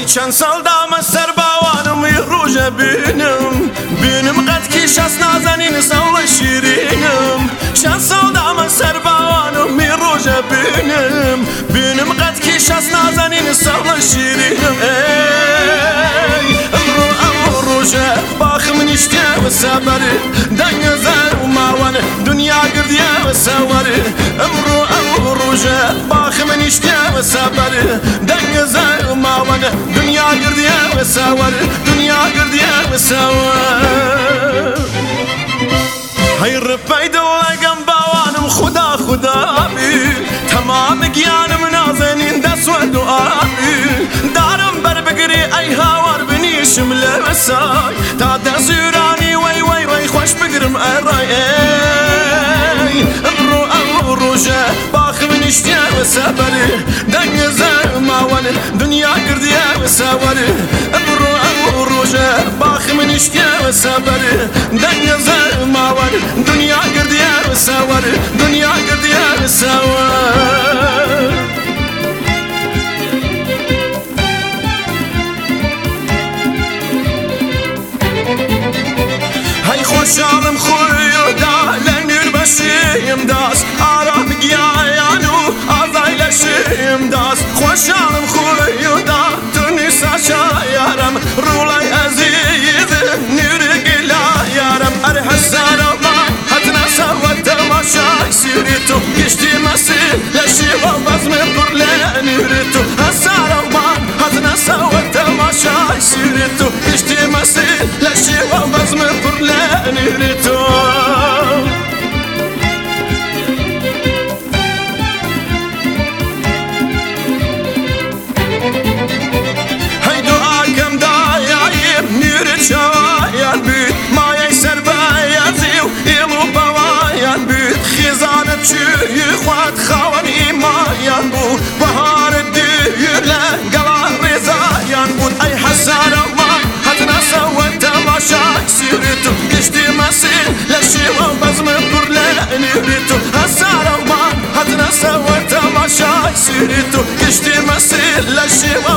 هەی چەند ساڵ دامە سەر باوانمی ڕۆژە بینم قەت کیشەس نازەنین سەوڵە شیرینم چەند ساڵ دامە سەر باوانمی ڕۆژە بینم قەت کیشەس نازەنین سەوڵە شیرینم ئەمڕۆ ئەم ڕۆژە باخم نیشتیاوە سەبەر دەنگە زەر و ماوەن دنیا گردیاوە سەوەر ئەمڕۆ ئەم ڕۆژە باخم نیشتیاوە سەبەر دەنگە زەر و ماوەن دنیا گردیاوە سەوەر دنیا گردیاوە سەوەر هەی ڕپەی دڵەگەم باوانم خدا خدابی تەمام گیانم نازەنین دەسوەد و ئابی دارم بەربگری ئەی هاوار بنیشم لە سای تا دەزیرانی وەی وەی وەی خۆش بگرم ئەڕای ئەمڕۆ ئەو ڕۆژە باخم نیشتیاوە سەبەر دەنگە زەر ماوەن دنیا گردیاوە سەوەر ئەمڕۆ ئەو ڕۆژە باخم نیشتیاوە سەبەر دەنگە زەر ماوەن دنیا گردیاوە سەوەر دنیا گردیاوە سەوەر هەی خۆشحاڵم خۆیۆدا لە نوێر بەشیم داست ئارام گیایان و ئازای لە شێم داست خۆشحاڵم خۆیۆدا تونیسا شایارم ڕوڵای ئەزیزم نوێرێکی لا یارم ئەر هەزارەمان هەتنە سەوە تەماشای سیری تو گشتی مەسیر لە شێوە بەزمێ پڕ لە نوێری تو هەزارەمان هەتنە سەوە تەماشای سیری تو گشتی مەسیر لە شێوە بەزمێ پڕ لە نوێری تو شوایان بید مایەی سەر بەیەزی و ئێڵ و بەوایان بید خێزانە چوی خوات خاوەن ئیمانیان بوو بەهارت دیر لە گەڵا ڕێزایان بوون ئەی حەزارەمان هەتنە سەوە تەماشای سیری تو گشتی مەسیر لە شێوە بەزمە پڕ لە نێری تو هەزارەمان هەتنە سەوە تەماشای سیری تو گشتی مەسیر لە شێوە